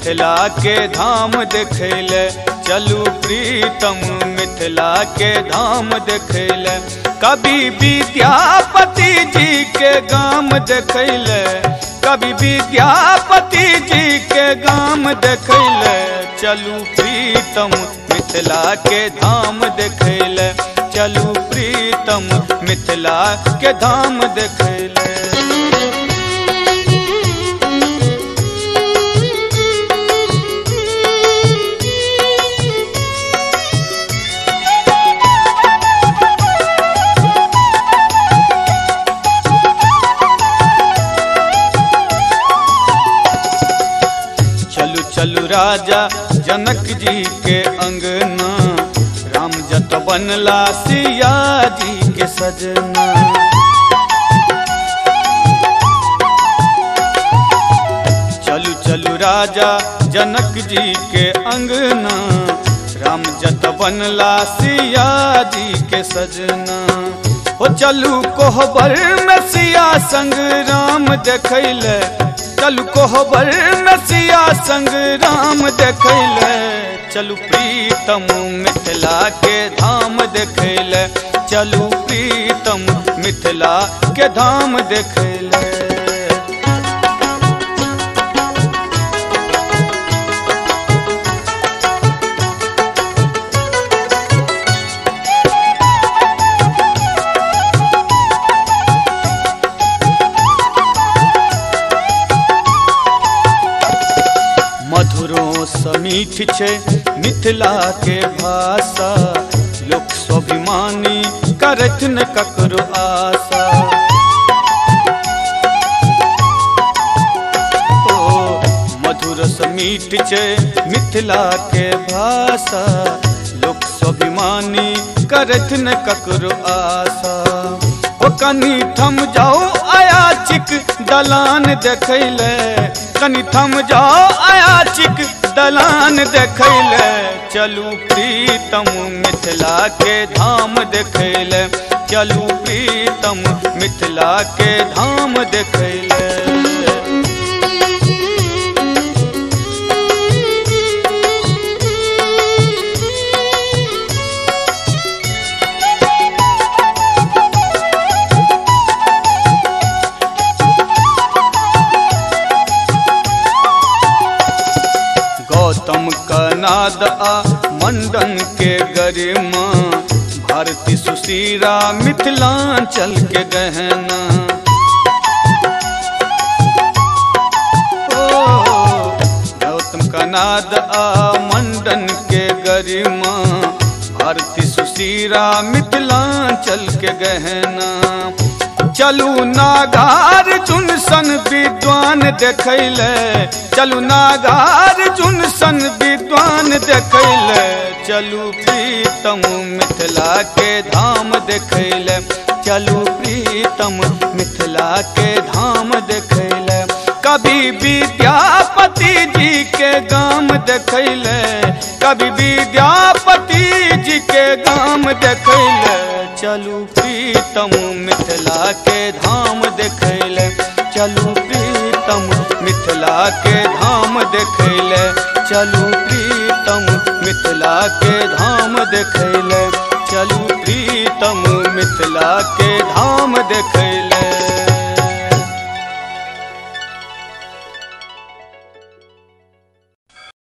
मिथिला के धाम देखैले चलू प्रीतम मिथिला के धाम देखैले। कवि विद्यापति जी के गाम देखैले कवि विद्यापति जी के गाम देखैले चलू प्रीतम मिथिला के धाम देखैले चलू प्रीतम मिथिला के धाम देखैले। चलू राजा जनक जी के अंगना राम जत बनला सिया जी के सजना। चलू चलू राजा जनक जी के अंगना राम जत बनला सिया जी के सजना। हो चलू कोहबर में सिया संग राम देखैले चलू कोहबर में सिया संग राम देखैले चलू प्रीतम मिथिला के धाम देखैले चलू प्रीतम मिथिला के धाम देखैले। मधुरो समीठ छे मिथिला के भाषा लोक स्वाभिमानी करत न ककरो आशा। ओ मधुर समीठ छे मिथिला के भाषा लोक स्वाभिमानी करत न ककरो आशा। ओ कनी थम जाओ आया चिक दलान देखैले कनी थम जाओ आया चिक दलान देखैले चलू प्रीतम मिथिला के धाम देखैले चलू प्रीतम मिथिला के धाम देखैले। गौतम कनाद आ मंडन के गरिमा भारती सुशीरा मिथिलांचल के गहना। गौतम कनाद आ मंडन के गरिमा भारती सुशीरा मिथिलांचल के गहना। चलू नागार्जुन सन विद्वान देखैले चलू नागार्जुन सन विद्वान देखैले चलू प्रीतम मिथिला के धाम देखैले चलू प्रीतम मिथिला के धाम देखैले। कवि विद्यापति जी के गाम देखैले कवि विद्यापति जी के गाम देखैले चलू प्रीतम मिथिला के धाम देखैले चलू प्रीतम मिथिला के धाम देखैले चलू प्रीतम मिथिला के धाम देखैले चलू प्रीतम मिथिला के धाम देखैले।